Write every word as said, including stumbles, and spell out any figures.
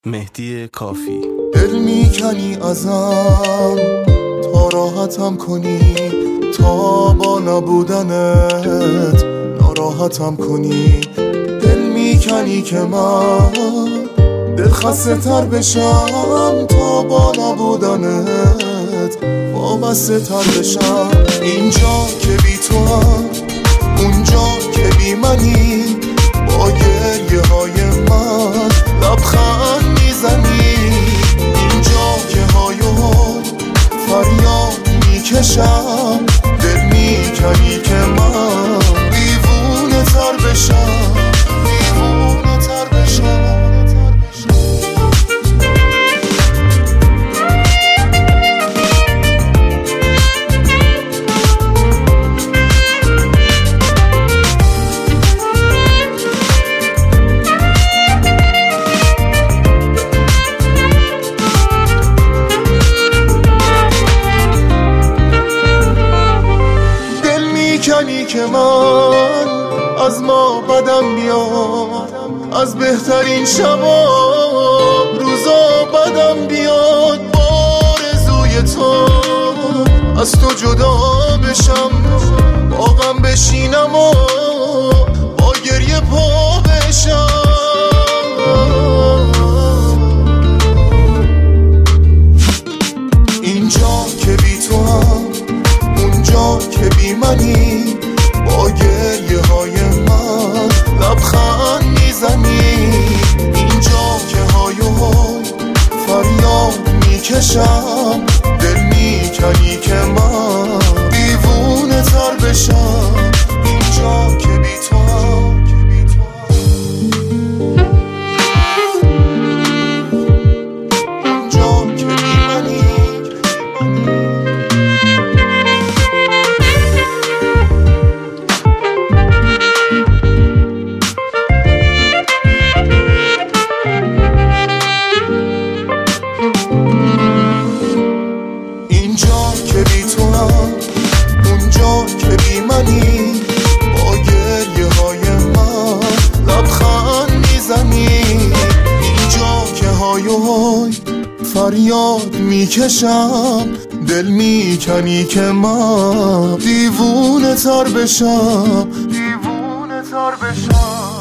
مهدی کافی. دل میکنی ازم تا راحتم کنی، تا با نبودنت ناراحتم کنی. دل میکنی که من دل خسته تر بشم، تا با نبودنت وابسته تر بشم. اینجا که بی تو هم اونجا که بی منی، با گریه های من لبخند میزنی. اینجا که های و های فریاد میکشم، دل میکنی که من دیوونه تر بشم، دیوونه تر بشم. میکنی که من از ما بدم بیاد، از بهترین شبا روزا بدم بیاد. آرزوی تو از تو جدا بشم، با غم بشینم و با گریه پا بشم. اینجا که بی تو هم اونجا که بی منی، با گریه های من لبخند میزنی. اینجا که های و های فریاد میکشم، دل میکنی که من دیوونه تر بشم. اینجا که بی تو هم اونجا که بی منی. اینجا که بی تو هم اونجا که بی منی، با گریه های من لبخند میزنی. اینجا که های و های فریاد میکشم، دل میکنی که من دیوونه تر بشم، دیوونه تر بشم.